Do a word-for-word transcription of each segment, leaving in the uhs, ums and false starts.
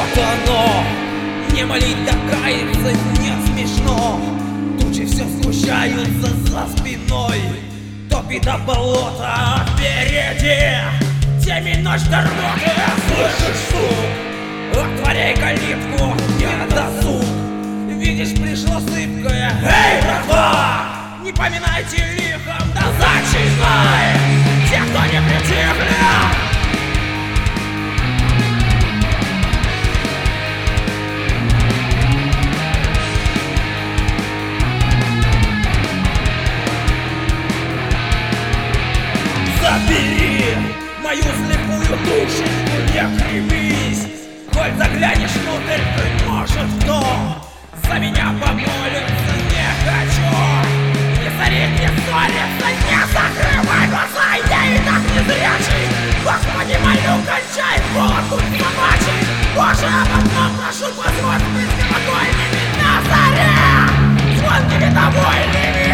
вот оно. Не молить, да каяться не смешно. Тучи все сгущаются за спиной. Топи до болота впереди. Темень ночь дороги, слышишь стук? Отворяй калитку, не досуг. Видишь, пришло сыпкое. Эй, братва! Не поминайте лихом, да зачинай! Те, кто не притихли! Забери мою слепую душу, не кривись. Коль заглянешь внутрь, ты, может, кто за меня помолится, не хочу. Не сорить, не ссориться, не закрывай глаза. Я и так не зрячий. Господи, молю, кончай голод тут собачий. Боже, об одном прошу, позволь быть спокойными на заре. Звонкими довольными.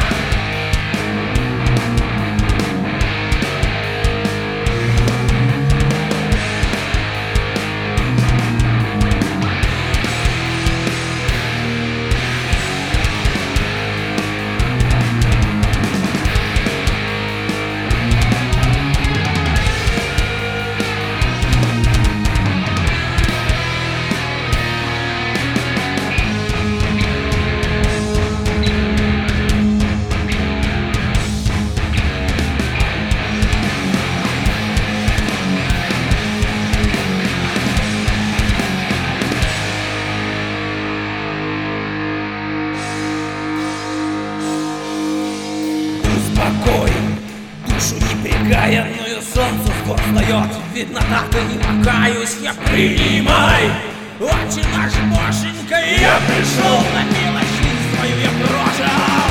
Покой, душу непрекаянную, солнце скоро встает. Видно, так и не покаюсь, я принимай. Отче наш, Боженька, я пришел на милость, жизнь свою я прожил.